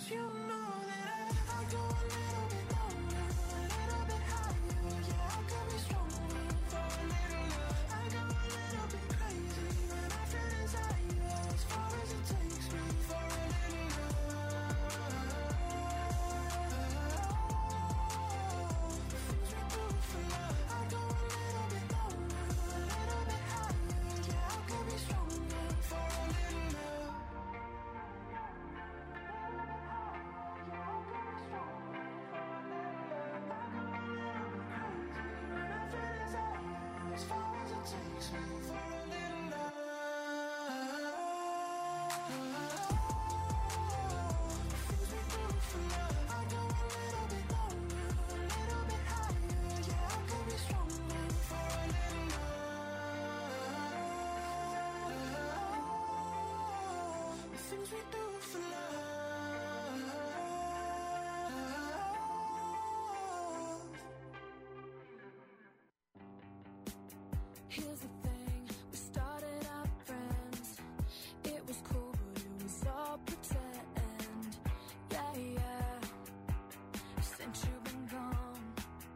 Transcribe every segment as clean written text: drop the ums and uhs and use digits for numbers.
you know that I go a little bit longer, a little bit higher. Yeah, I could be stronger for a little love. I go a little bit crazy when I feel desire, as far as it takes me for a little love. The things we do for love. I go a little bit longer, a little bit higher. Yeah, I could be stronger for a little love. As far as it takes me for a little love. The things we do for love. I go a little bit longer, a little bit higher. Yeah, I could be stronger for a little love. The things we do for love. Here's the thing, we started out friends. It was cool, but it was all pretend. Yeah, yeah. Since you've been gone,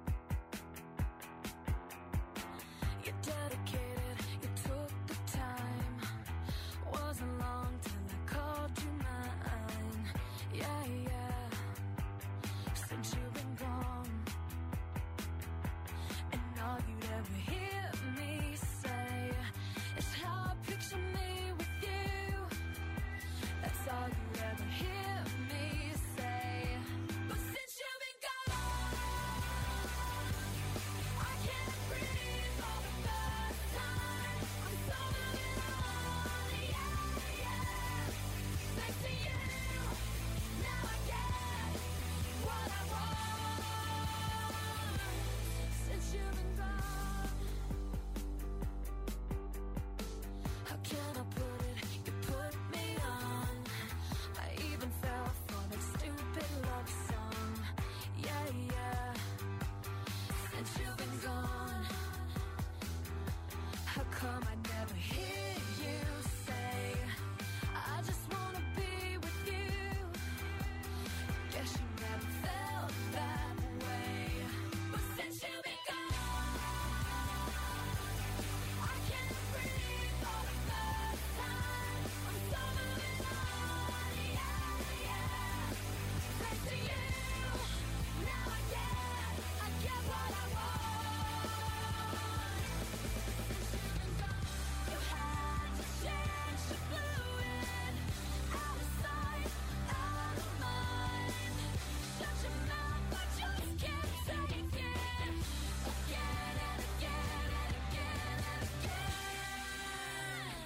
you're dedicated, you took the time. Wasn't long till I called you mine. Yeah, yeah. Since you've been gone, and all you'd ever hear me say is how I picture me with you. That's all you ever hear me say. But since you've been gone, I can't breathe for the first time. I'm so moving on, yeah, yeah. Thanks to you, now I get what I want. Since you've been gone, how can I put it? You put me on. I even fell for that stupid love song. Yeah, yeah. Since you've been gone, how come I never hear you say, I just wanna be with you? Guess you never felt that way. But since you've been gone, I can't breathe for the first time. I'm so moving on, yeah, yeah. Thanks to you, now I get what I want. Since you've been gone, you had to change the fluid. Out of sight, out of mind. Shut your mouth, I just can't take it. Again and again and again and again.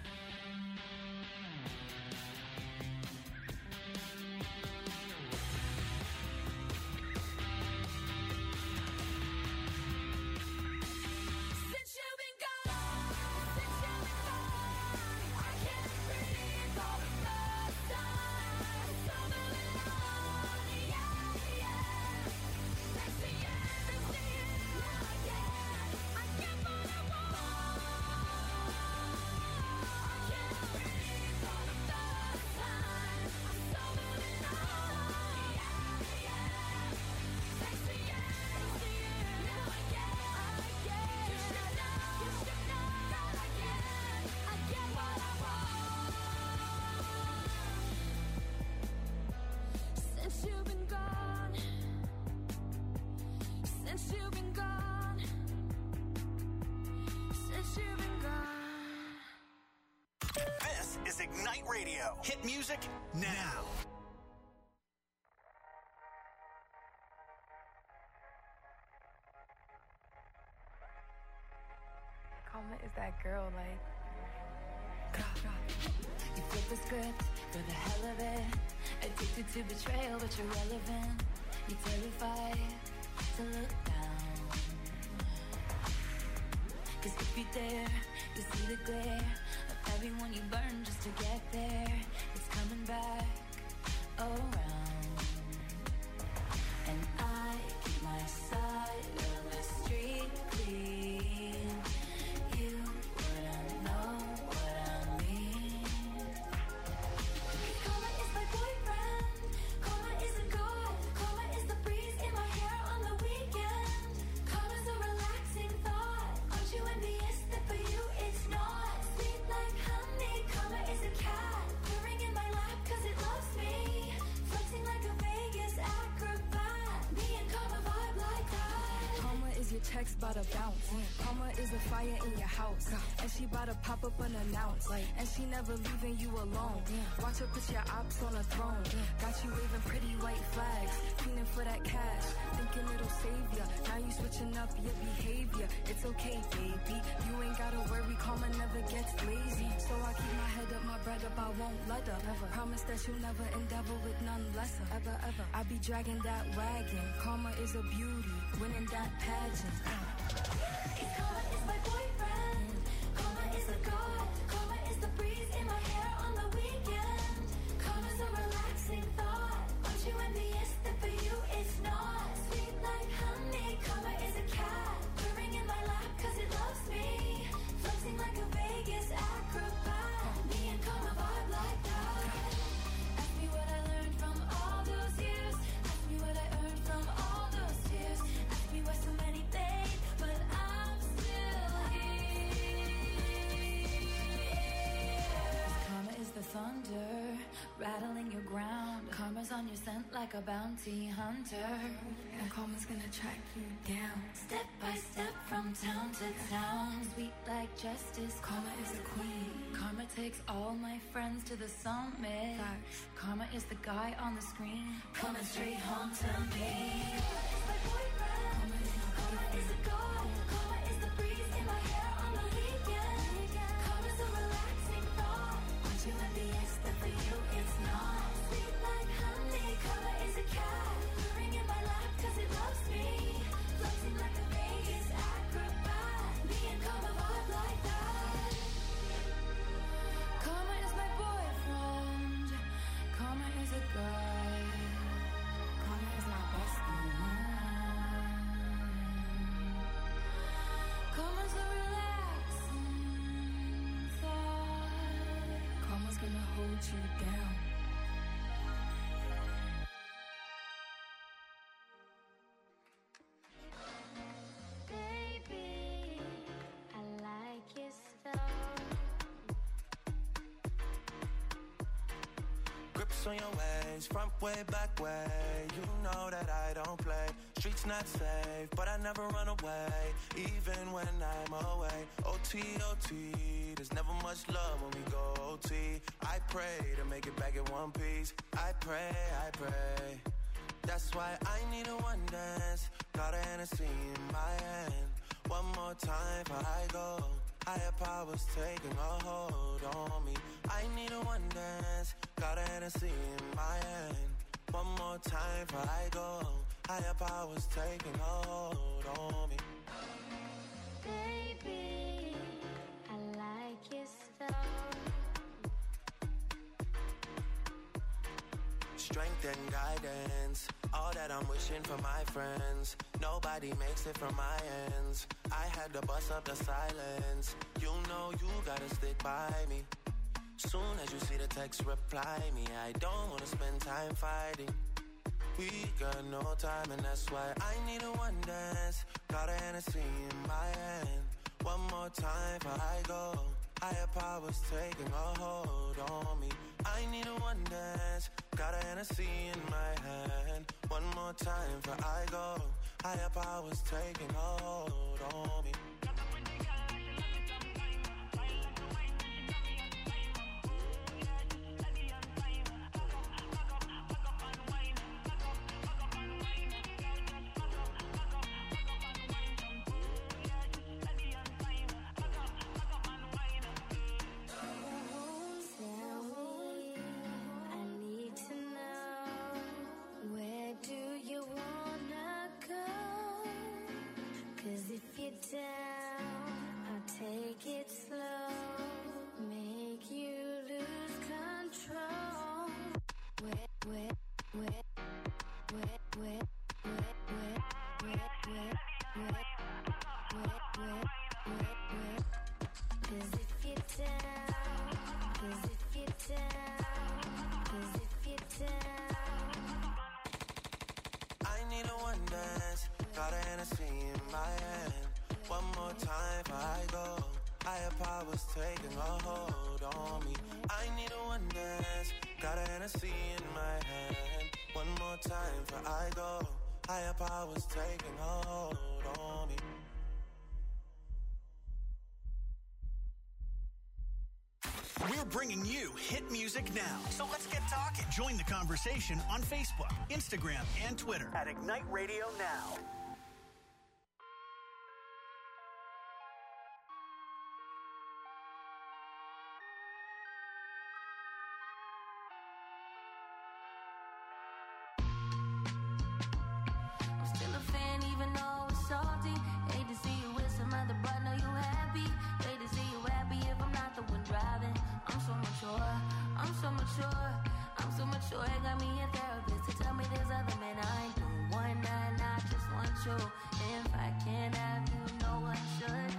Since you've been gone, I can't breathe for the first time. I'm so moving on, yeah, yeah. Thanks to you, now I get what I want. I can't breathe for the first time. I'm so moving on, yeah, yeah. Thanks to you, now I get. You should know that I get what I want. Since you've been gone, since you've been gone, since you've been gone. This is Ignite Radio. Hit music now. Karma is that girl, like. You flip the script for the hell of it. Addicted to betrayal, but you're relevant. You're terrified to look down. 'Cause if you dare, you see the glare of everyone you burn just to get there. It's coming back around. And I keep my side of the street clean. You wouldn't know what I mean. Karma is my boyfriend. checks bout to bounce. Karma is a fire in your house, and she bout to pop up unannounced. And she never leaving you alone. Watch her put your ops on a throne. Got you waving pretty white flags, feeling for that cash, thinking it'll save ya. Now you switching up your behavior. It's okay, baby. You ain't gotta worry, karma never gets lazy. So I keep my head up, my bread up, I won't let her. Promise that you'll never endeavor with none lesser. Ever. I be dragging that wagon. Karma is a beauty, winning that pageant. Karma is my boyfriend. Karma is a god. Karma is the breeze in my hair on the weekend. Karma's a relaxing thought. Aren't you envious that for you it's not? Sweet like honey. Karma is a cat purring in my lap cause it loves me. Flexing like a Vegas acrobat. Me and karma vibe like that. Ask me what I learned from all those years. Ask me what I earned from all those tears. Ask me why so many fade, but I'm still here. Karma is the thunder rattling your ground. Karma's on your scent like a bounty hunter. And karma's gonna track you down. Step by step from town to town. Sweet like justice. Karma is a queen. Karma takes all my friends to the summit. Facts. Karma is the guy on the screen coming straight home to me. Karma is my boyfriend. Karma is a god. Karma is the breeze in my hair on the weekend. Karma's a relaxing thought. Aren't you envious that for you it's not? Sweet like honey. Karma is a cat purring in my lap cause it loves me. Flexing like a Vegas acrobat. Me and karma vibe like that. Karma is my boyfriend. Karma is a guy. Karma is my bestie. Karma's a relaxing thought. Karma's gonna hold you down. Baby, I like your stuff. Grips on your ways, front way, back way. You know that I don't play. Streets not safe, but I never run away, even when I'm away. OT, OT, there's never much love when we go OT. I pray to make it back in one piece. I pray. That's why I need a one dance. Got a Hennessy in my hand. One more time before I go. Higher powers taking a hold on me. I need a one dance. Got a Hennessy in my hand. One more time before I go. Higher powers taking a hold on me. Baby, I like your stuff. Strength and guidance, all that I'm wishing for my friends. Nobody makes it from my ends. I had to bust up the silence. You know you gotta stick by me. Soon as you see the text, reply me. I don't wanna spend time fighting. We got no time and that's why I need a one dance. Got a Hennessy in my hand. One more time before I go. Higher powers taking a hold on me. I need a one dance. Got a Hennessy in my hand. One more time before I go. Higher powers taking a hold on me. Down, I'll take it slow, make you lose control. Wet, wet, wet, wet, wet, wet, wet, wet, wet, wet, wet, wet, wet, wet. 'Cause if you're down, 'cause if you're down, 'cause if you're down. I need a one dance, got a Hennessy in my hand. One more time before I go. Higher powers taking a hold on me. I need a one dance. Got a Hennessy in my hand. One more time before I go. Higher powers taking a hold on me. We're bringing you hit music now. So let's get talking. Join the conversation on Facebook, Instagram, and Twitter at Ignite Radio Now. I'm still a fan even though it's salty. Hate to see you with some other, but know you happy. Hate to see you happy if I'm not the one driving. I'm so mature, I'm so mature, I'm so mature. It got me a therapist to tell me there's other men I ain't doing one night, I just want you. If I can't have you, no one should.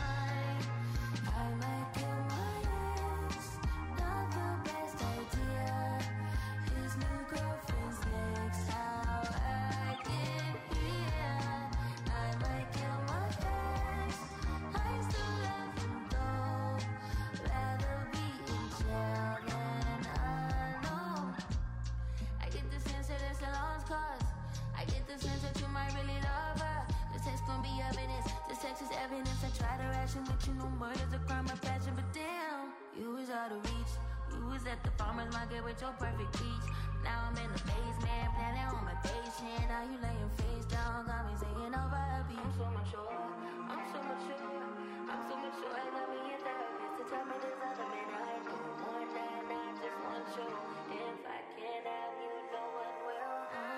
I might kill my ex. Not the best idea. His new girlfriend's next. How I get here. I might kill my ex. I still love him though. Rather be in jail than alone. I get the sense that it's a lost cause. I get the sense that you might really love her. This text gon' be evidence. This text is evidence. I try to ration with you, no murder's a crime of passion, but damn, you was out of reach. You was at the farmer's market with your perfect peach. Now I'm in the basement, planning on my patient. Now you laying face down, got me singing over a beat. I'm so mature, I'm so mature, I'm so mature. I got me a therapist to tell me there's other men I ain't doing one night, I just want you. If I can't have you, no one will.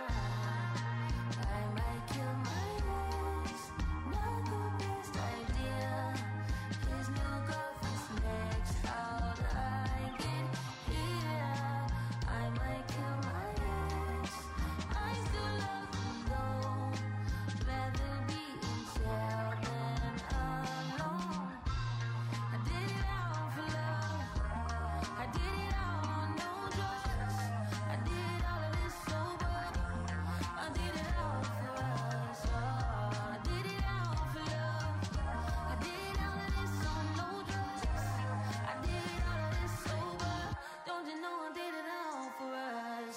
I might kill my ex, not the best idea. His new girlfriend's next. How'd I get here? I might kill my ex. I still love him though. Rather be in jail than alone. I did it all for love. I did it all on no drugs. I did all of this sober. I did it all for us. I did it all for love. I did all of this on no drugs. I did all of this sober. Don't you know I did it all for us?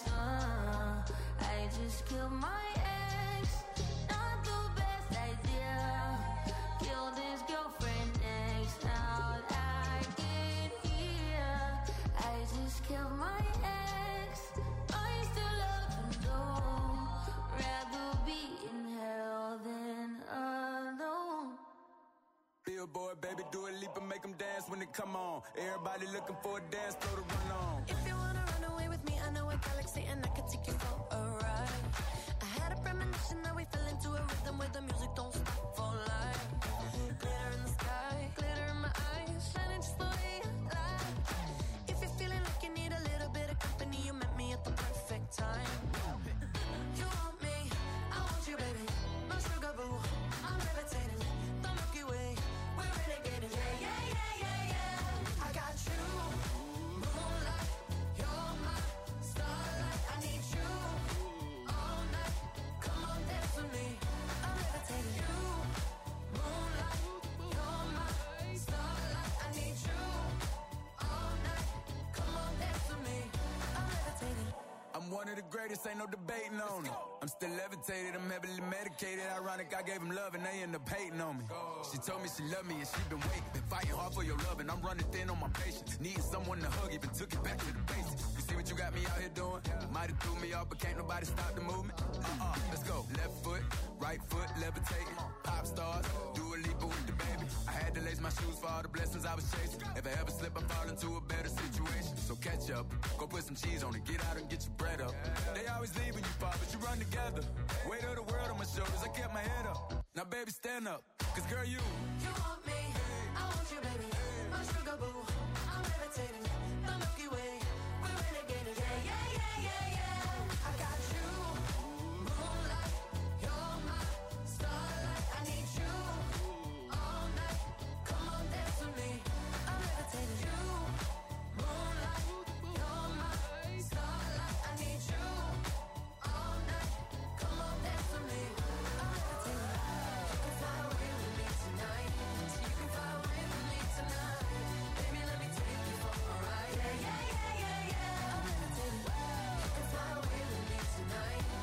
I just killed my ex. Not the best idea. Killed his girlfriend next. How'd I get here? I just killed my ex. I still love him though. Rather be in hell than alone. Billboard, baby, do a leap and make them dance when they come on. Everybody looking for a dance floor to run on. If you wanna run away with me, I know a galaxy and I could take you for a ride. I had a premonition that we fell into a rhythm where the music don't stop for life. Glitter in the sky, glitter in my eyes, shining just the way I like. If you're feeling like you need a little bit of company, you met me at the perfect time. You want me, I want you, baby. My sugar boo, I'm levitating. The Milky Way, we're renegading. Yeah, yeah, yeah, yeah, yeah. I got you, moonlight. You're my starlight. I need you all night. Come on, dance with me. I'm levitating. You, moonlight. You're my starlight. I need you all night. Come on, dance with me. I'm levitating. I'm one of the greatest, ain't no debating on it. I'm still levitated, I'm heavily medicated. Ironic, I gave him love and they end up hating on me. She told me she loved me and she been waiting. Been fighting hard for your love and I'm running thin on my patience. Needing someone to hug, even took it back to the basics. You see what you got me out here doing? Might have threw me off, but can't nobody stop the movement. Let's go. Left foot, right foot, levitating. Pop stars, do a leap with the baby. I had to lace my shoes for all the blessings I was chasing. If I ever slip, I fall into a better situation. So catch up, go put some cheese on it, get out and get your bread up. They always leave when you fall, but you run together. Weight of the world on my shoulders, I kept my head up. Now baby, stand up, cause girl, you want me, I want you, baby. My sugar boo, I'm levitating. The Milky Way, we're renegading. Yeah, yeah, yeah, yeah, yeah. I got you, moonlight. You're my starlight. I need you all night. Come on, dance with me. I'm levitating. You, moonlight. You're my starlight. I need you all night. Come on, dance with me. I'm levitating. You can fly away with me tonight. So you can fly away with me tonight. Baby, let me take you for a ride. Yeah, yeah, yeah, yeah, yeah. I'm levitating. You can fly away with me tonight.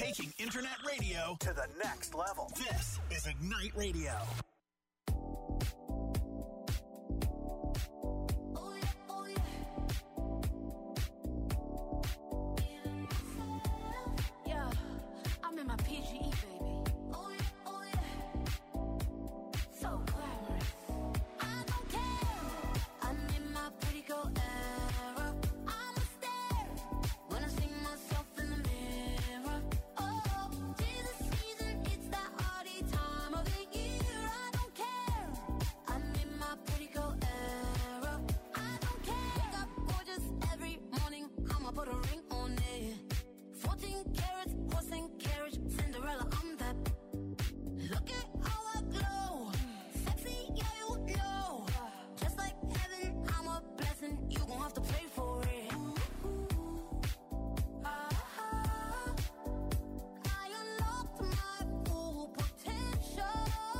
taking internet radio to the next level. This is Ignite Radio. Yeah, I'm in my PGE, baby. So glamorous. I don't care. I'm in my pretty girl era. I'm a stare when I see myself in the mirror. Oh, 'tis the season, it's that hardy time of the year. I don't care. I'm in my pretty girl era. I don't care. Wake up gorgeous every morning. I'ma put a ring on it. 14 carats, horse and carriage, Cinderella. I'm that. Look at how I glow. Sexy, yeah, you know. Just like heaven, I'm a blessing. You gon' have to pray for it. I unlocked my full potential.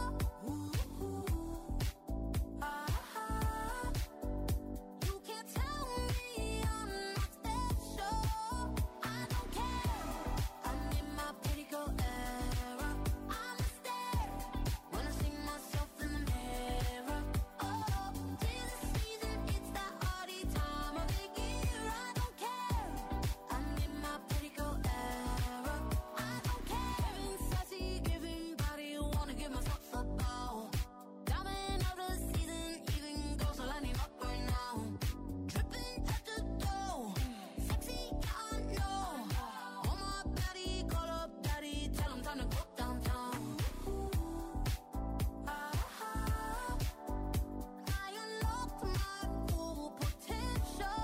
You can't tell me I'm not special. I don't care. I'm in my pretty girl era. I'm a stare when I see myself in the mirror. Oh, 'tis the season, it's that hardy time of the year. I don't care. I'm in my pretty girl era. I don't care. Giving sassy, giving body, wanna give myself a bow. Diamond of the season, even girls are lining up right now. Dripping at the door, sexy, I know. On my body, call up daddy, tell him time to go downtown. I unlocked my full potential.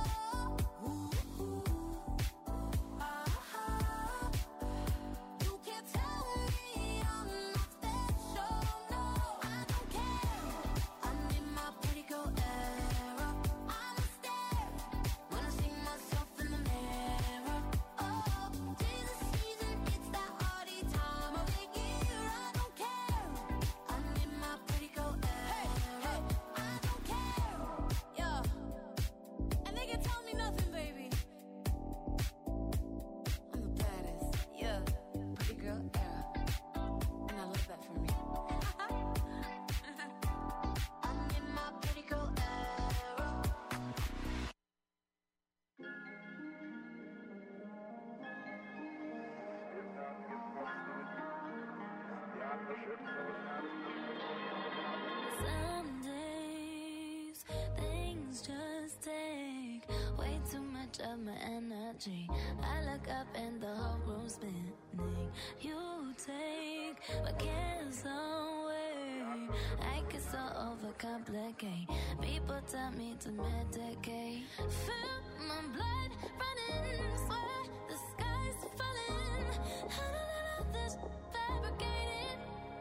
You can't tell me I'm not special. No, I don't care. I'm in my pretty girl era. I'm a stare when I see myself in the mirror. Oh, 'tis the season, it's that hardy time of the year. I don't care. I'm in my pretty girl era. I don't care. Yeah, and they can tell me nothing, baby. I'm the baddest. Yeah, pretty girl era, and I love that for me. I'm in my pretty girl era. Some days things just take way too much of my energy. I look up and the whole room's spinning. You take my cares away. I get so overcomplicate. People tell me to medicate. Feel my blood running, swear the sky's falling. I don't know this fabricated.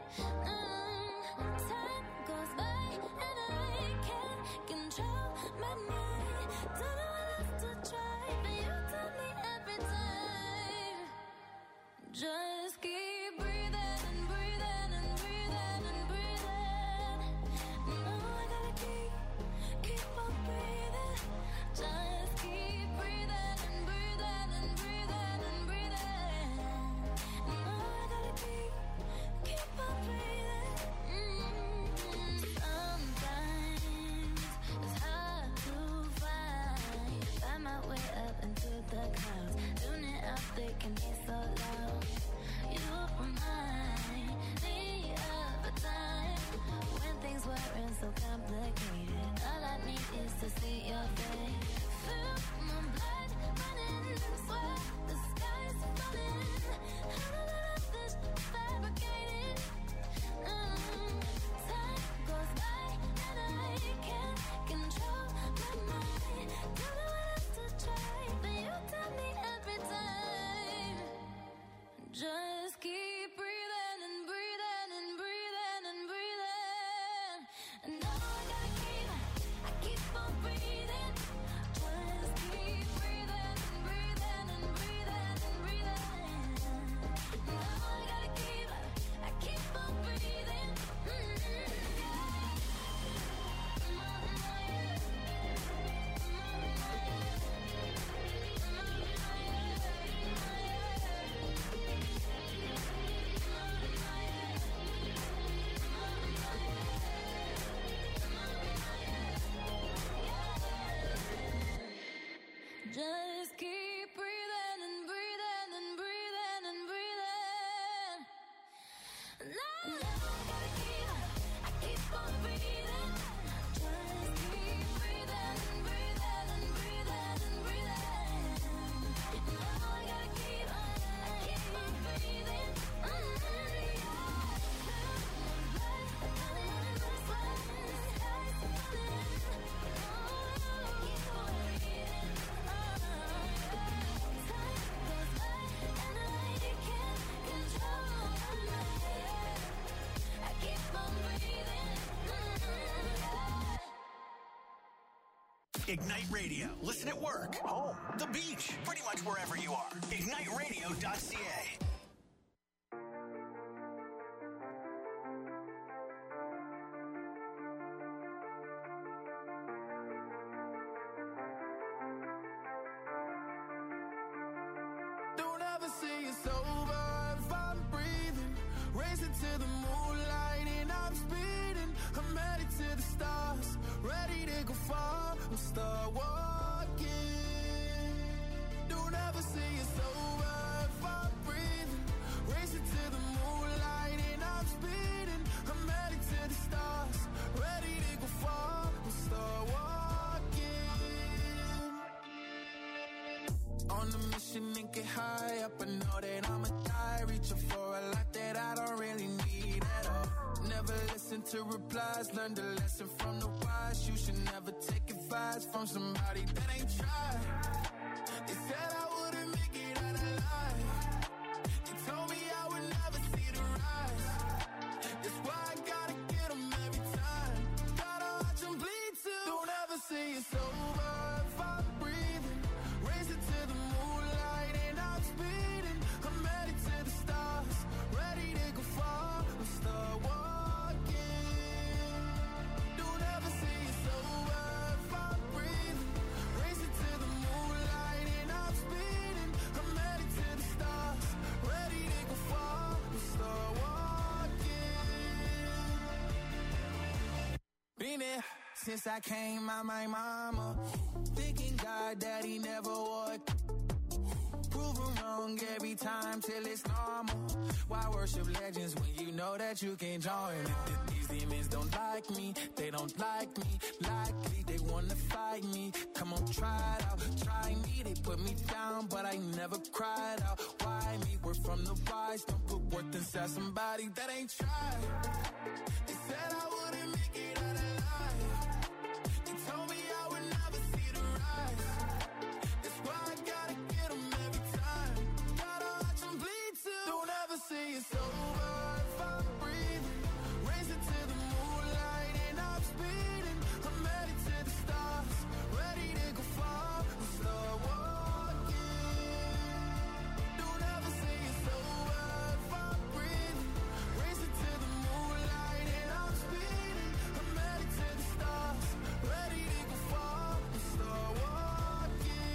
Time goes by and I can't control my mind. Don't know what else to try, but you tell me every time. Just keep breathing and breathing and breathing and breathing. No, I gotta keep on breathing. Just keep breathing and breathing and breathing and breathing. Ignite Radio. Listen at work, home, the beach, pretty much wherever you are. IgniteRadio.ca. Don't ever say it's over if I'm breathing. Racing to the moonlight and I'm speeding. I'm headed to the stars, ready to go far. I'm start walking. Don't ever say it's over if I'm breathing. Racing to the moonlight and I'm speeding. I'm headed to the stars, ready to go far. I'm start walking. On a mission and get high up, I know that I'ma die. Reaching for a lot that I don't really need at all. Never listen to replies, learn the lesson from the wise. You should never take advice from somebody that ain't tried. They said I wouldn't make it out alive. They told me I would never see the rise. That's why I gotta get them every time. Gotta watch them bleed too. Don't ever say it's over if I'm breathing. Racing to the moonlight and I'm speeding. I'm headed to the stars, ready to go far. I'm start walking. Don't ever say it's over if I'm breathing. Racing to the moonlight and I'm speeding. I'm headed to the stars, ready to go far. I'm start walking. Been there since I came out my mama. Thinking God that he never would. Proven wrong every time till it's normal. Why worship legends when you know that you can join? These demons don't like me, they don't like me. Likely they wanna fight me. Come on, try it out, try me. They put me down, but I never cried out. Why me? We're from the wise. Don't put worth inside somebody that ain't tried. They said I wouldn't make it out alive. They told me I would never see the rise. That's why I gotta get them every time. Gotta watch them bleed too. Don't ever say it's over if I'm breathing. Racing to the moonlight and I'm speeding. I'm headed to the stars, ready to go far. I'm start walking. Don't ever say it's over if I'm breathing. Racing to the moonlight and I'm speeding. I'm headed to the stars, ready to go far. I'm start walking.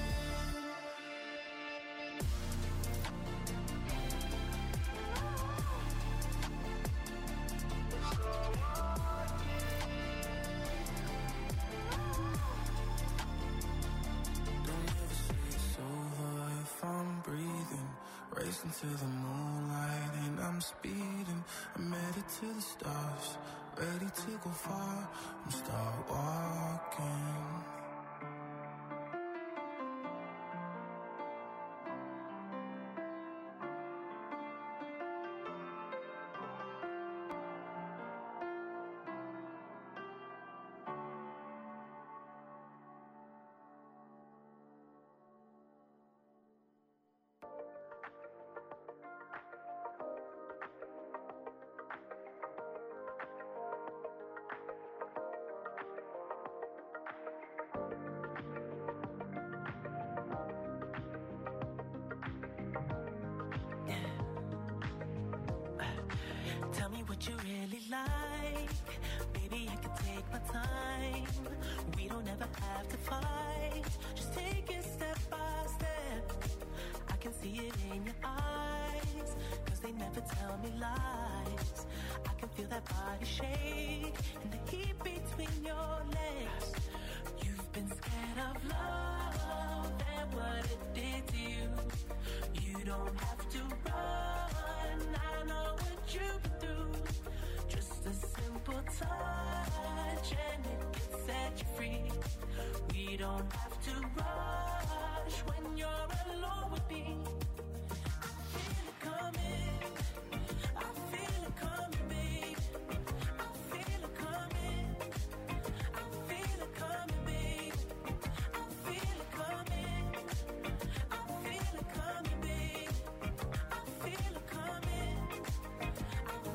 Don't ever say it's over if I'm breathing. Racing to the moonlight and I'm speeding. I'm headed to the stars, ready to go far. I'm start walking. Tell me what you really like. Baby, I can take my time. We don't ever have to fight. Just take it step by step. I can see it in your eyes, 'cause they never tell me lies. I can feel that body shake and the heat between your legs. You've been scared of love and what it did to you. You don't have to run. I know what you've been through. Just a simple touch and it can set you free. We don't have to rush when you're alone with me. I feel it coming. I feel it coming, babe. I feel it coming. I feel it coming, babe. I feel it coming. I feel it coming, babe. I feel it coming. I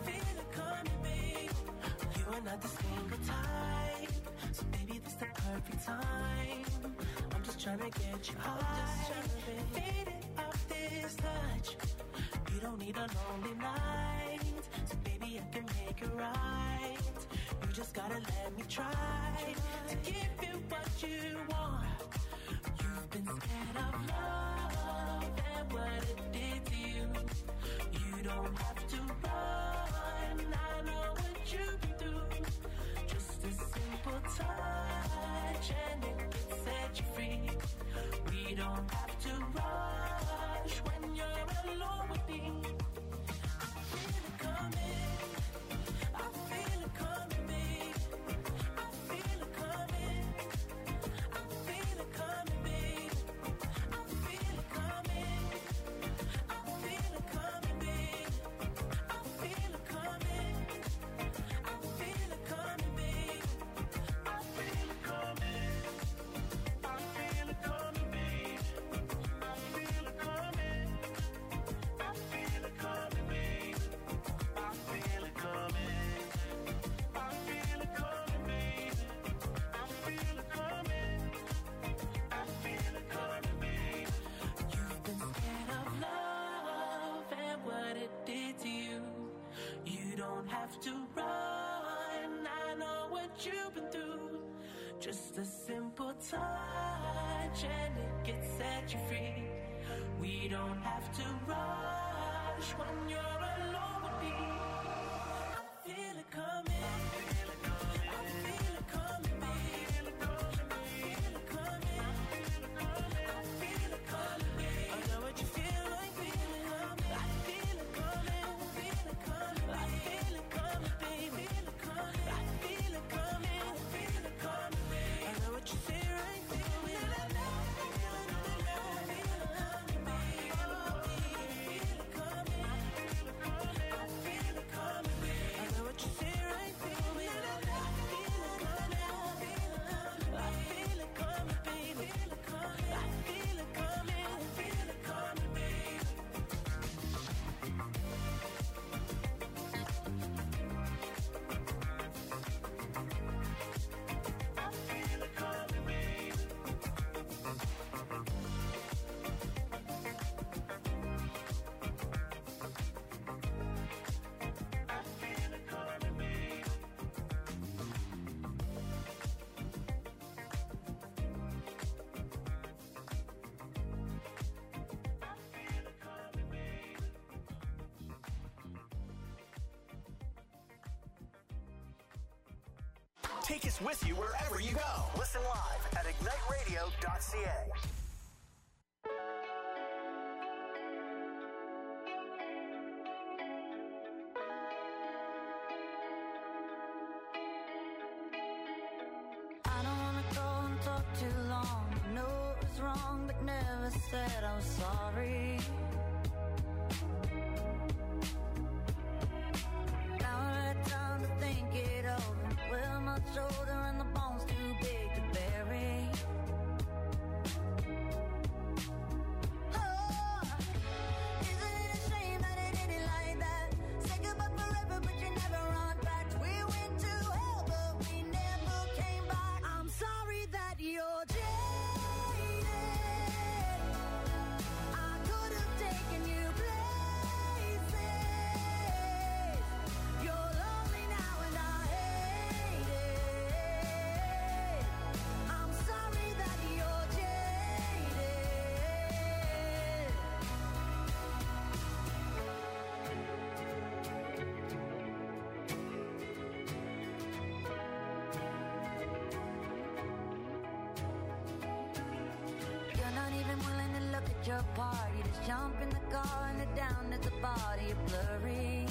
every time. I'm just trying to get you high. Faded off this touch. You don't need a lonely night, so baby I can make it right. You just gotta let me try to give you what you want. You've been scared of love and what it did to you. You don't have to run, I know what you've been through. Just a simple touch and it can set you free. We don't have to rush when you're alone with me. I feel it coming, I feel it coming, babe. I feel it coming, I feel it coming, babe. I feel it coming, I feel it coming, babe. I feel it coming, I feel it coming, babe. I feel it coming, I feel it coming, babe. I feel it coming, I feel it coming, babe. I feel it coming, I feel it coming, babe. I feel it coming, I feel it coming, babe. You've been scared of love and what it did to you. You don't have to run, I know what you've been through. Just a simple touch and it can set you free. We don't have to rush when you're alone with me. I feel it coming, I feel it coming, I feel it coming, babe. I feel it coming, I feel it coming, babe. I know what you feel like, feeling coming. I feel it coming, I feel it coming, I feel it coming, babe. I feel it coming, I feel it coming, babe. I know what you say right, feel it. Take us with you wherever you go. Listen live at igniteradio.ca. I don't wanna go and talk too long. I know it was wrong, but never said I was sorry. Now I had time to think it over. Well, my shoulder and the bones too big to bury. Oh, isn't it a shame that it ended like that? Say goodbye forever, but you never run back. We went to hell, but we never came back. I'm sorry that you're jaded. I could have taken you places. You're lonely now and I hate it. I'm sorry that you're jaded. You're not even willing to look at your part. You just jump in the car and head down at the body. You're blurry.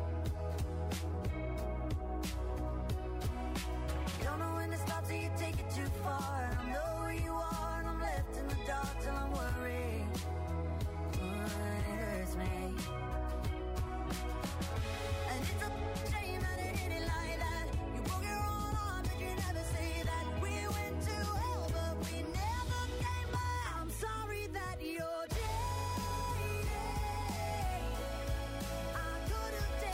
You don't know when to stop, so you take it too far. And I know where you are, and I'm left in the dark till I'm worried. But it hurts me. And it's a shame that it ended like that. You broke your own heart, but you never say that. We went to hell, but we never came back. I'm sorry that you're jaded. I could have taken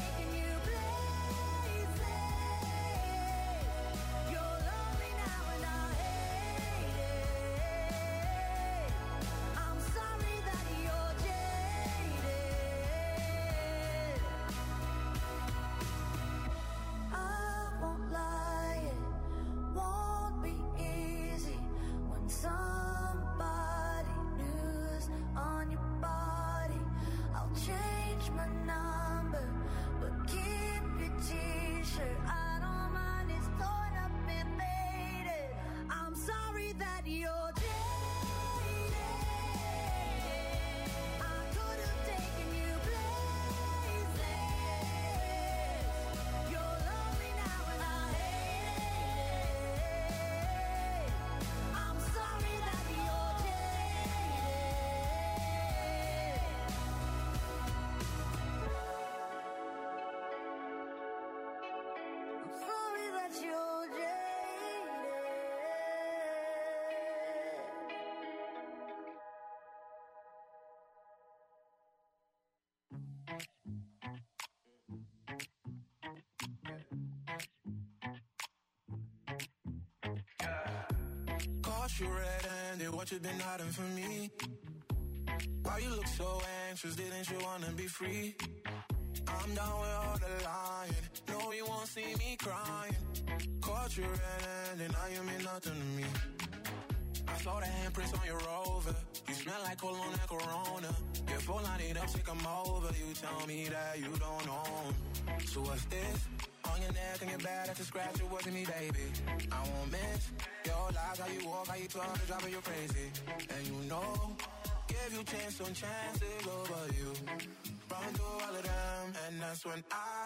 Caught you red-handed, what you been hiding from me? Why you look so anxious, didn't you wanna be free? I'm down with all the lying, no you won't see me crying. Caught you red-handed, now you mean nothing to me. I saw the handprints on your Rover, you smell like cologne and Corona. Your phone line it up, take 'em over, you tell me that you don't own. So what's this? On your neck and your back, that's a scratch, it wasn't me, baby. I won't miss your lies, how you walk, how you talk, driving you crazy. And you know, give you chance on chances over you. Run through all of them, and that's when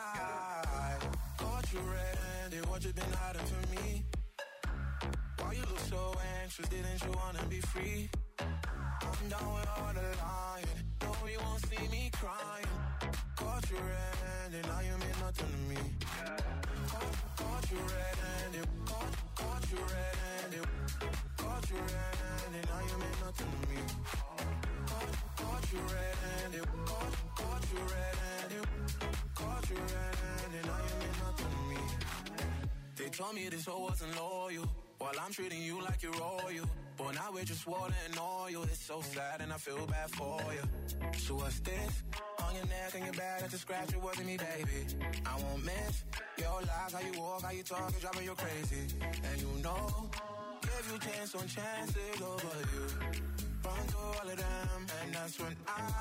I caught you red-handed, what you been hiding from me? Why you look so anxious, didn't you wanna be free? I'm down with all the lying, no you won't see me crying. Caught you red-handed, now you mean nothing to me. Caught you red-handed, caught you red-handed, caught you red-handed, now you mean nothing to me. Caught you red-handed, caught you red-handed, caught you red-handed, now you mean nothing to me. They told me this whole wasn't loyal, while I'm treating you like you're royal. But now we're just water and oil, it's so sad and I feel bad for you. So what's this? On your neck and your back, that's a scratch, it wasn't me, baby. I won't miss your lies, how you walk, how you talk, it's driving you crazy. And you know, give you chance on chances over you. Run through all of them, and that's when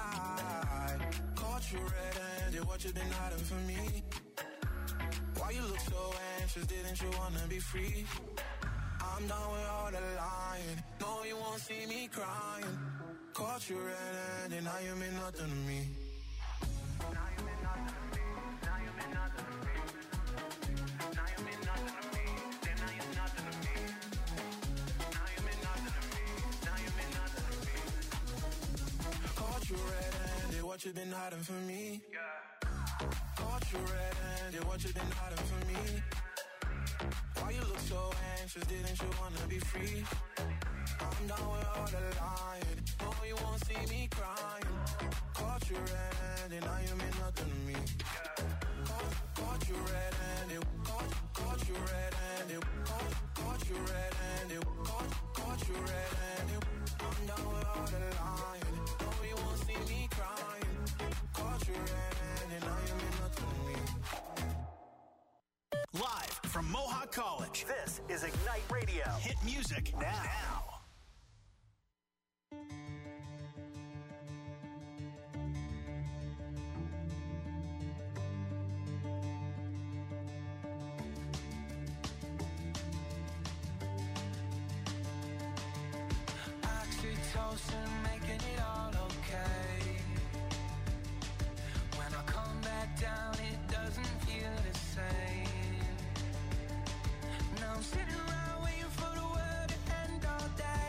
I caught you red-handed, what you been hiding from me? Why you look so anxious, didn't you wanna be free? I'm done with all the lying, no you won't see me crying. Caught you red-handed, now you mean nothing to me. Now you mean nothing to me, now you mean nothing to me. Now you mean nothing to me, then now you're nothing to me. Now you mean nothing to me, now you mean nothing to me. Caught you red-handed, what you been hiding from me? Caught you red-handed, what you been hiding from me? Why you look so anxious, didn't you wanna be free? I'm down with all the lying, no you won't see me crying. Caught you red-handed, now you mean nothing to me. Caught you red-handed, caught you red-handed, caught you red-handed, caught you red-handed. I'm down with all the lying, no you won't see me crying. Caught you red-handed, now you mean nothing to me. Live from Mohawk College, this is Ignite Radio. Hit music now. Oxytocin, making it all okay. When I come back down, it doesn't feel the same. Now I'm sitting around waiting for the world to end all day.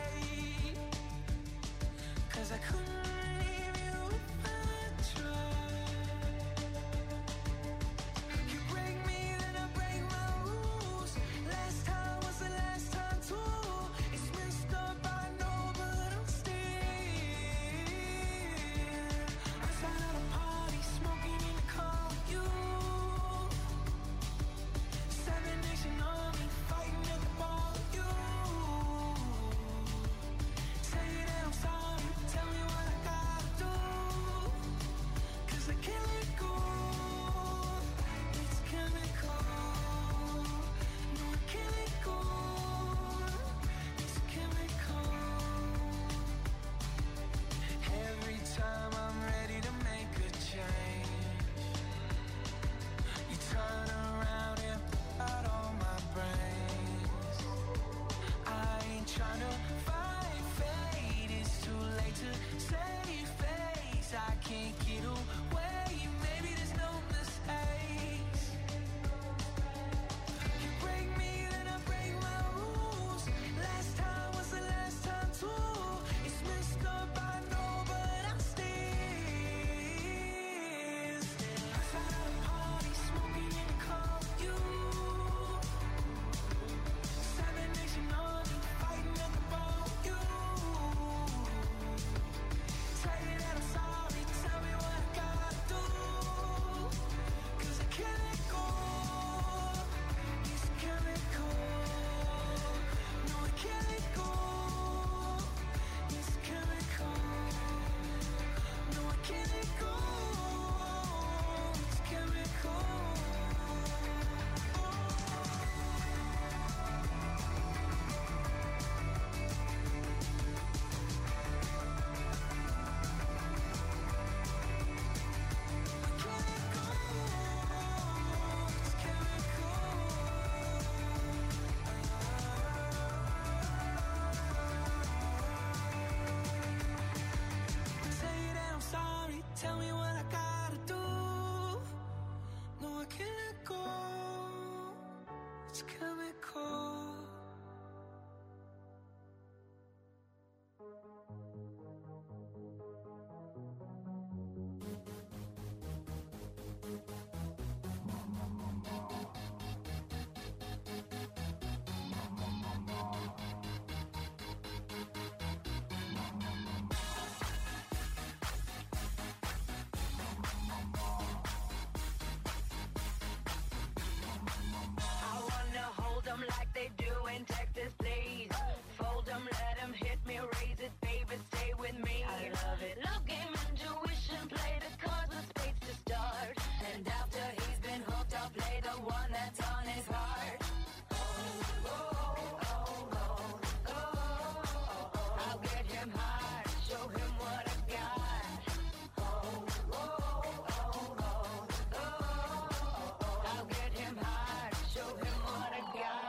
It's chemical. Like they do in Texas, please. Fold them, let them hit me, raise it, baby, stay with me. I love it. Love game, intuition, play the cards with spades to start. And after he's been hooked, I'll play the one that's on his heart. I'll get him hard, show him what I got. I'll get him hard, show him what I got.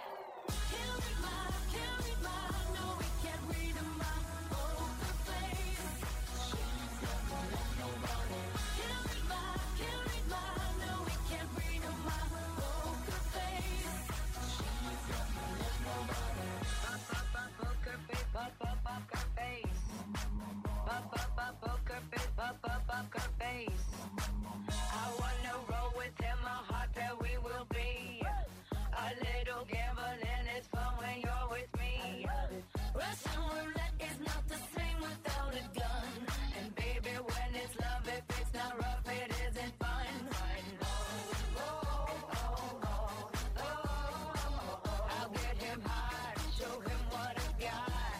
Poker face. I wanna roll with him, a hot pair we will be. A little gambling is fun when you're with me. Russian roulette is not the same without a gun. And baby, when it's love, if it's not rough, it isn't fun. I'll get him hard, show him what I got.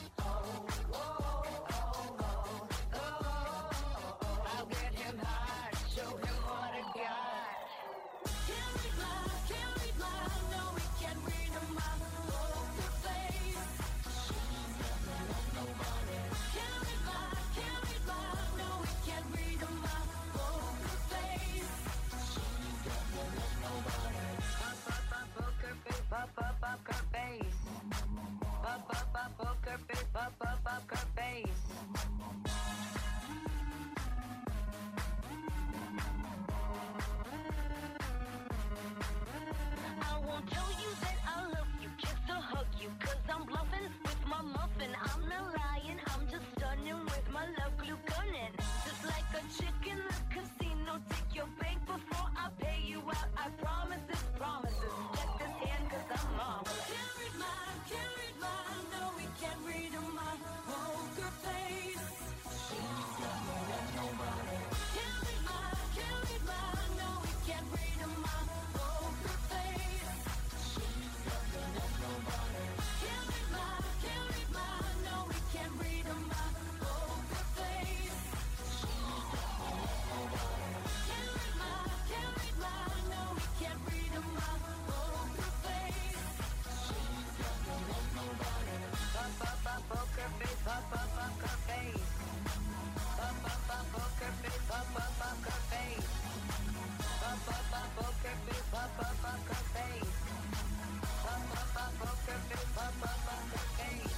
I'll get him hard, show him what I got. Can't read my, no, we can't read my poker face. She's never loved nobody. Can't read my, no, we can't read my poker face. She's never loved nobody. Poker face, poker face. Poker face, poker face. I won't tell you that I love you just to hug you, 'cause I'm bluffing with my muffin. I'm not lying, I'm just stunning with my love glue gunning. Just like a chick in the casino, take your bank before I pay you out. I promise this, promises. Check this hand 'cause I'm mom. Can't read my, no, we can't read my poker face. She's never loved nobody. Can't read my, no, we can't read my poker face. She's never loved nobody. Can't read my, no, we can't read my poker face. She's never loved nobody. Can't read my, no, we can't read my poker face. She's never loved nobody. Poker face, poker face. Poker face, poker face. Poker face, poker face. Poker face, poker face.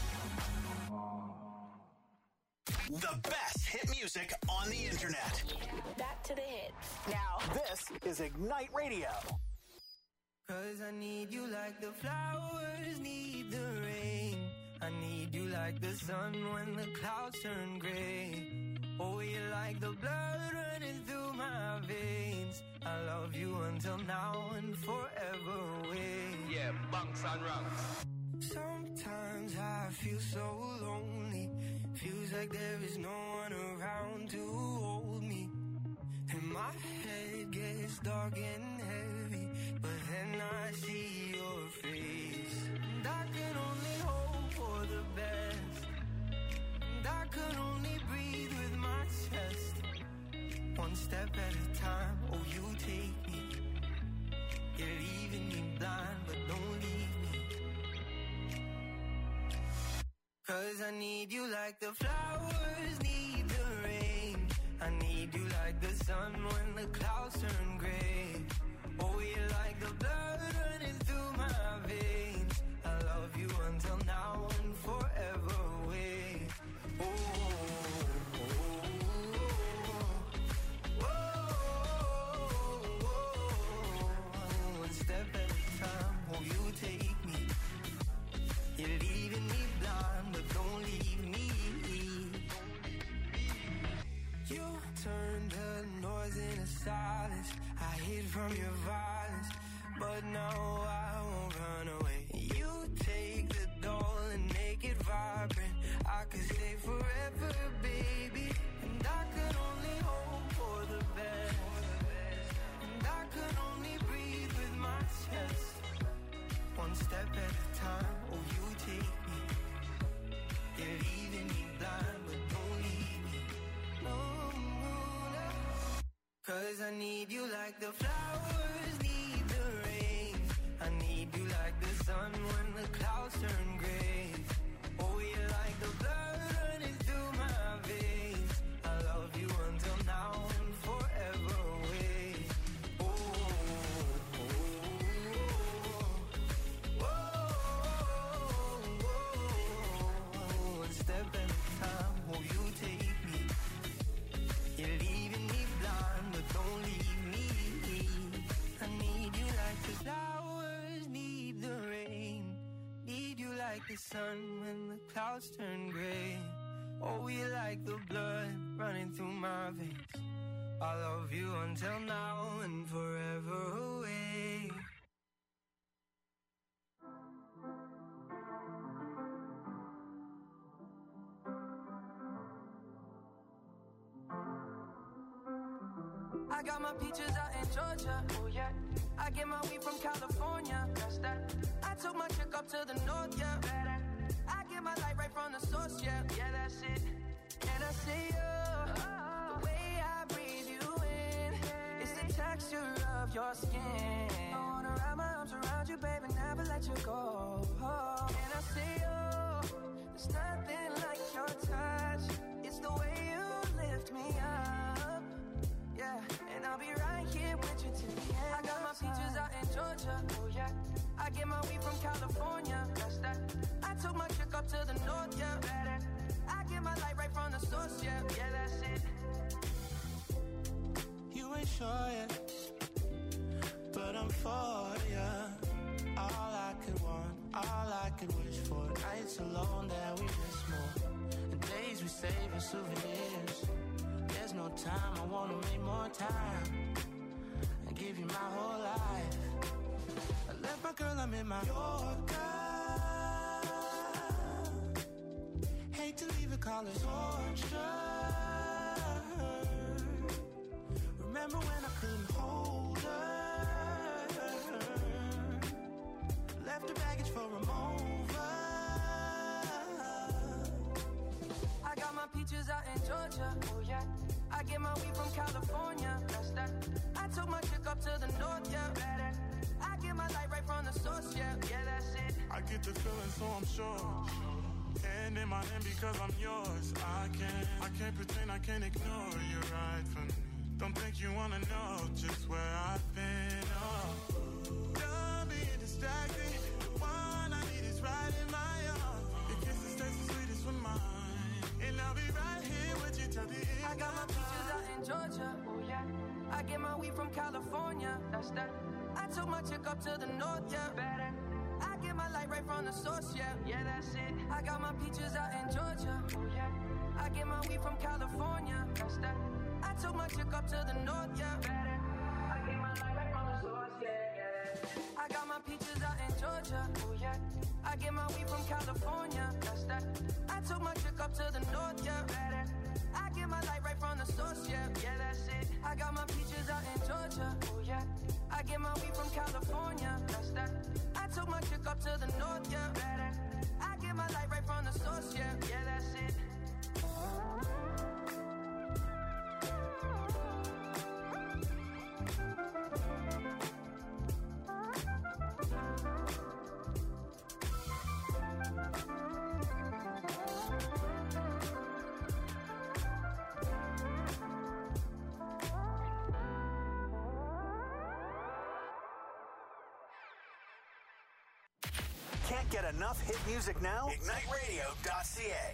The best hit music on the internet. Back to the hits. Now, this is Ignite Radio. 'Cause I need you like the flowers need the rain. I need you like the sun when the clouds turn gray. Oh, you're like the blood running through my veins. I love you until now and forever away. Yeah, bunks and rungs. Sometimes I feel so lonely. Feels like there is no one around to hold me. And my head gets dark and heavy, but then I see your face. And I can only hope for the best. And I can only breathe with my chest. One step at a time, oh, you take me. You're leaving me blind, but don't leave me. 'Cause I need you like the flowers need the rain. I need you like the sun when the clouds turn gray. Oh, you're like the blood running through my veins. I love you until now and forever away. Oh, oh, oh, oh, oh, one step at a time. like the flowers need the rain. I need you like the sun when the clouds turn gray. Oh, you're like the blood running through my veins. I love you until now and forever away. Oh, oh, oh, oh, oh. One step at a time, oh, you take me. You're leaving me blind, but don't leave me. I need you like the flowers need the rain. Need you like the sun when the clouds turn gray. Oh, you're like the blood running through my veins. I love you until now and forever away. I got my peaches out in Georgia, oh yeah. I get my weed from California, that's that. I took my chick up to the north, yeah. I get my light right from the source, yeah. Yeah, that's it. And I say, the way I breathe you in, it's the texture of your skin. I wanna wrap my arms around you, baby, never let you go. And I say, there's nothing like your touch. It's the way you lift me up. Yeah, and I'll be right here with you till the end. I got my peaches out in Georgia, oh yeah. I get my weed from California, that's that. I took my chick up to the north, yeah. I get my light right from the source, yeah. Yeah, that's it. You ain't sure yet, but I'm for ya. All I could want, all I could wish for. Nights alone that we miss more. The days we save as souvenirs. There's no time, I wanna make more time and give you my whole life. I left my girl, I'm in my Yorker. Hate to leave it, call it torture. Remember when I couldn't hold her? Left the baggage for a mover. I got my peaches out in Georgia, oh yeah. I get my weed from California, that's that. I took my chick up to the north, yeah. I get my light right from the source, yeah. Yeah, that's it. I get the feeling, so I'm sure. And in my hand because I'm yours. I can't pretend, I can't ignore you right from me. Don't think you wanna know just where I've been. Oh, done being distracted. The one I need is right in my arms. Your kisses taste the sweetest with mine, and I'll be right here with you till the end. I got my peaches out in Georgia, oh yeah. I get my weed from California, that's that. I took my chick up to the north, yeah. I get my light right from the source, yeah. Yeah, that's it. I got my peaches out in Georgia, oh yeah. I get my weed from California, that's that. I took my chick up to the north, yeah. I get my light right from the source, yeah. I got my peaches out in Georgia, oh yeah. I get my weed from California, that's that. I took my chick up to the north, yeah. I get my light right from the source, yeah. Yeah, that's it. I got my peaches out in Georgia, oh yeah. I get my weed from California, that's that. I took my chick up to the north, yeah. I get my light right from the source, yeah. Yeah, that's it. Can't get enough hit music now? IgniteRadio.ca.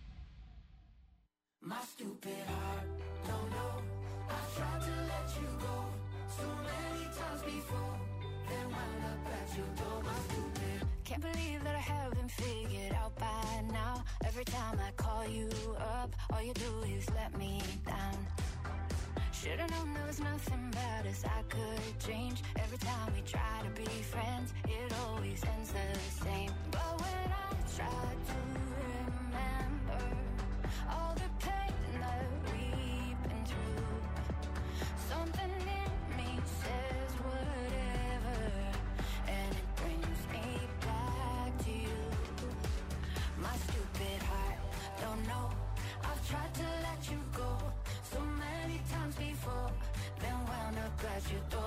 My stupid heart, don't know. I've tried to let you go so many times before. Then wound up at your door, my stupid. Can't believe that I haven't figured out by now. Every time I call you up, all you do is let me down. Should've known there was nothing about us I could change. Every time we try to be friends, it always ends the same. But when I try to remember all the pain that we've been through, something in me says whatever, and it brings me back to you. My stupid heart, don't know. I've tried to let you go so many times before, then wound up at your door.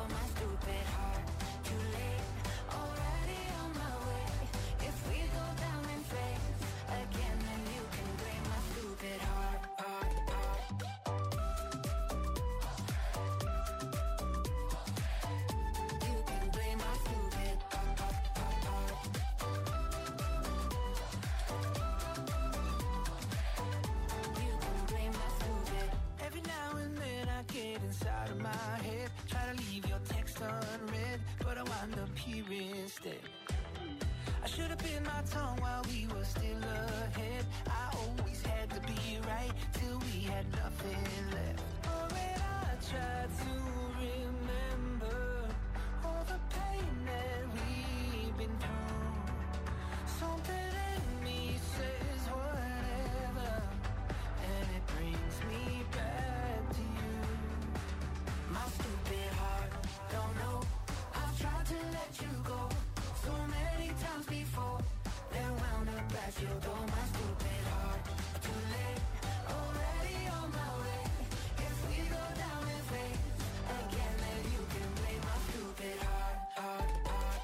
I should have bit my tongue while we were still ahead. I always had to be right till we had nothing left. Oh, when I tried to remember all the pain that we've been through, something in me says whatever, and it brings me back to you. My stupid heart, don't know, I've tried to let you go so many times before, then wound up at your door. My stupid heart, too late, already on my way. If we go down in flames again, then you can blame my stupid heart, heart, heart.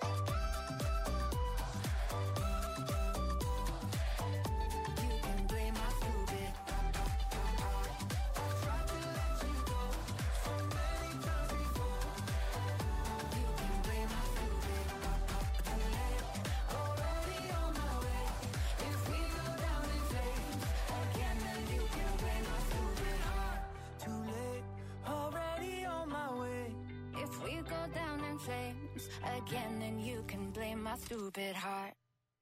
You can blame my stupid heart, heart. I tried to let you go so many times before. You can blame my stupid heart, too late, already on my way. If we go down in flames again, then you can blame my stupid heart. Too late, already on my way. If we go down in flames again, then you can blame my stupid heart.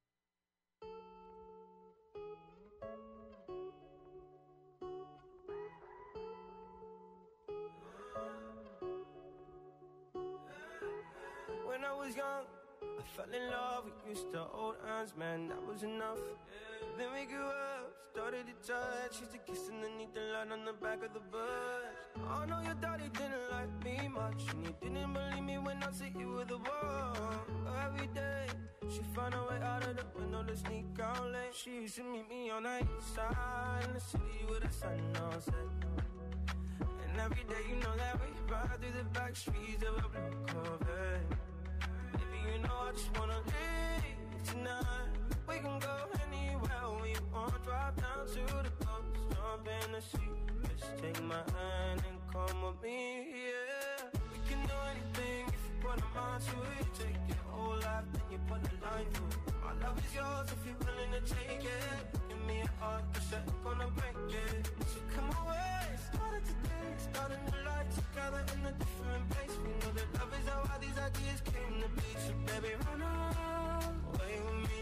When I was young, I fell in love. We used to hold hands, man, that was enough. Then we grew up, started to touch. Used to kiss underneath the light on the back of the bus. I know your daddy didn't like me much, and he didn't believe me when I said you were the one. Every day, she found a way out of the window to sneak out late. She used to meet me on the east side in the city with the sun on set. And every day, you know that we ride through the back streets of a blue Corvette. Baby, you know I just wanna leave tonight. We can go anywhere we want. Drive down to the coast, jump in the sea. Just take my hand and come with me, yeah. We can do anything if you put a mind to it. Take your whole life, then you put a line through it. My love is yours if you're willing to take it. Give me a heart, 'cause I'm gonna break it. So come away, started today, starting the life together in a different place. We know that love is how all these ideas came to be. So baby, run away with me.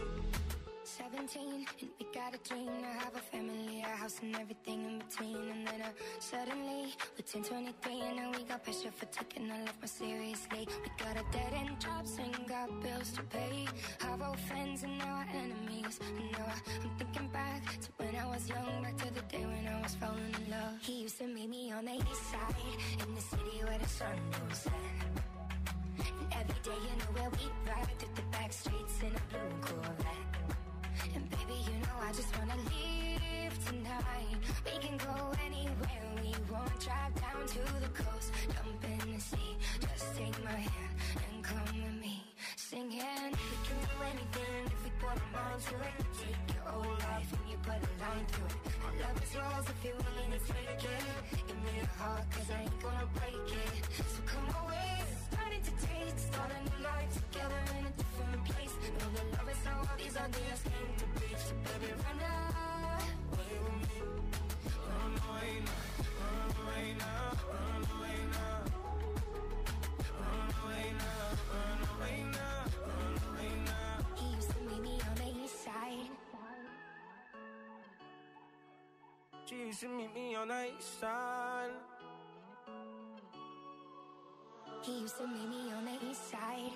17, and we got a dream to have a family, a house and everything in between. And then suddenly, we're 10, 23, and now we got pressure for taking our life more seriously. We got a dead-end jobs and got bills to pay. Our old friends and now our enemies. And now I'm thinking back to when I was young, back to the day when I was falling in love. He used to meet me on the east side, in the city where the sun goes set. And every day, you know where we ride through the back streets in a blue Corvette. And baby, you know I just wanna leave tonight. We can go anywhere we want. Drive down to the coast, jump in the sea. Just take my hand and come with me, singing. We can do anything if we put our mind to it. Take your whole life and you put a line through it. My love is yours if you're willing to take it. Give me a heart, 'cause I ain't gonna break it. So come away, starting to taste, start a new life together in a different place. Know that love is how all these ideas came to be. So baby, run away with me. Run away now, run away now, run away now. Run away now, run away now, run away now. He used to meet me on the east side. She used to meet me on the east side. He used to meet me on the east side.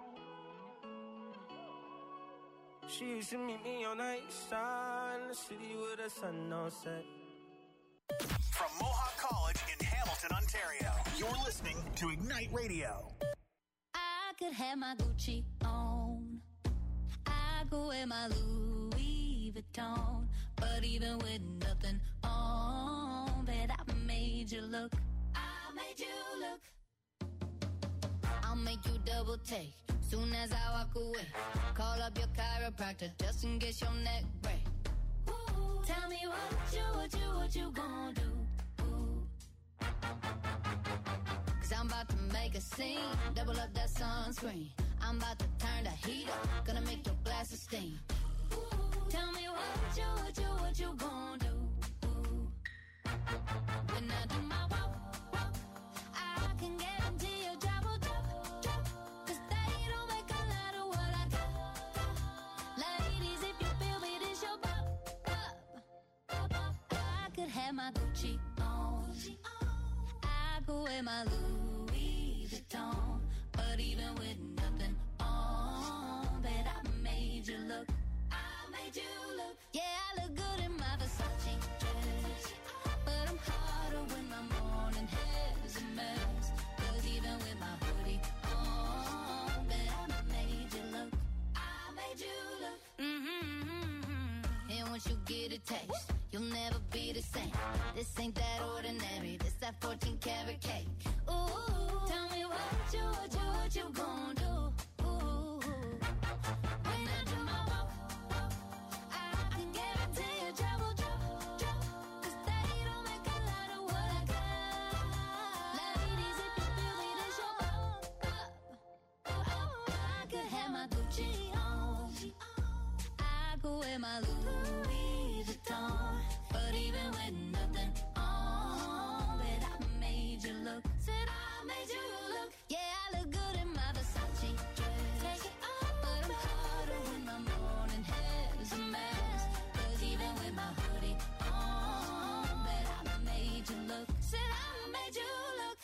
She used to meet me on the east side in the city with the sun on set. From Mohawk College in Hamilton, Ontario, you're listening to Ignite Radio. I could have my Gucci on. I could wear my Louis Vuitton. But even with nothing on, bet I made you look. I made you look. I'll make you double take soon as I walk away. Call up your chiropractor just in case your neck break. Ooh, tell me what you gonna do? Ooh. 'Cause I'm about to make a scene, double up that sunscreen. I'm about to turn the heat up, gonna make your glasses steam. Ooh, tell me what you gonna do? Ooh. When I do my walk, I can guarantee your job will drop. 'Cause they don't make a lot of have my Gucci on. I could wear my Louis Vuitton. But even with nothing on, bet I made you look. I made you look. Yeah, I look good in my Versace dress. But I'm hotter when my morning hair's a mess. 'Cause even with my hoodie on, bet I made you look. I made you look. And once you get a taste, you'll never be the same. This ain't that ordinary. This that 14 karat cake. Ooh, tell me what you gon' do? Ooh, when I do my walk, I can guarantee you trouble, 'cause they don't make a lot of what I got. Ladies, if you feel me, this your I could have my Gucci on. I could wear my Louis Vuitton. But even with nothing on, bet I made you look. Said I made you look. Yeah, I look good in my Versace dress. But I'm hotter when my morning hair's a mess. 'Cause even with my hoodie on, bet I made you look. Said I made you look.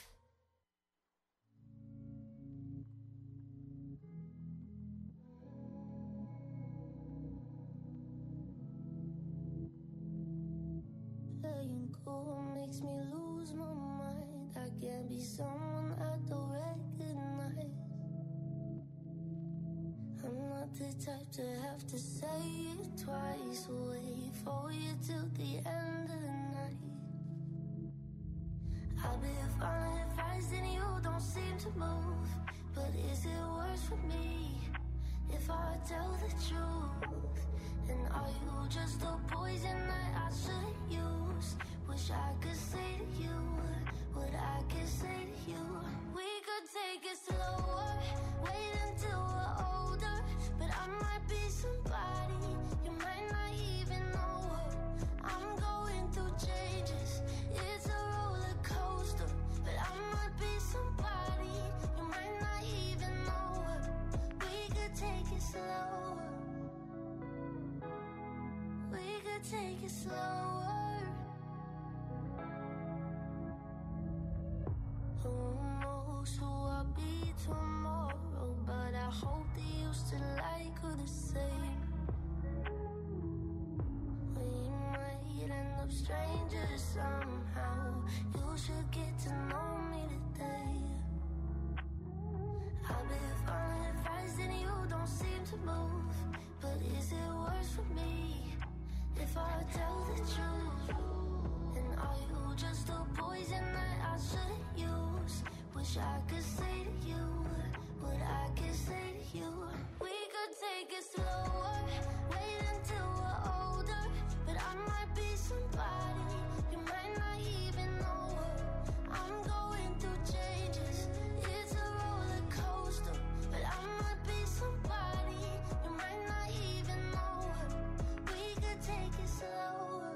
Playing cool makes me lose my mind. I can't be someone I don't recognize. I'm not the type to have to say it twice. Wait for you till the end of the night. I'll be following advice and you don't seem to move. But is it worse for me if I tell the truth? And are you just a poison that I shouldn't use? Wish I could say to you what I could say to you. We could take it slower, wait until we're older. But I might be somebody you might not even know her. I'm going through changes, it's a roller coaster. But I might be somebody you might not even know her. We could take it slower. We could take it slower. Who knows who I'll be tomorrow? But I hope that you still like her the same. We might end up strangers somehow. You should get to know me today. I've been following advice and you don't seem to move. But is it worse for me if I tell the truth? And are you just a poison that I shouldn't use? Wish I could say to you what I could say to you. We could take it slower, wait until we're older. But I might be somebody you might not even know her. I'm going through changes, it's a roller coaster. But I might be somebody you might not even know her. We could take it slower.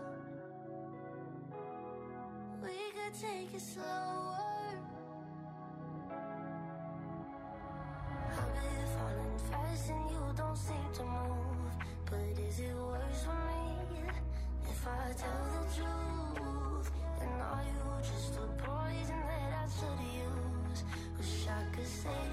We could take it slower. I've been falling fast and you don't seem to move. But is it worse for me if I tell the truth? And are you just a poison that I should use? Wish I could say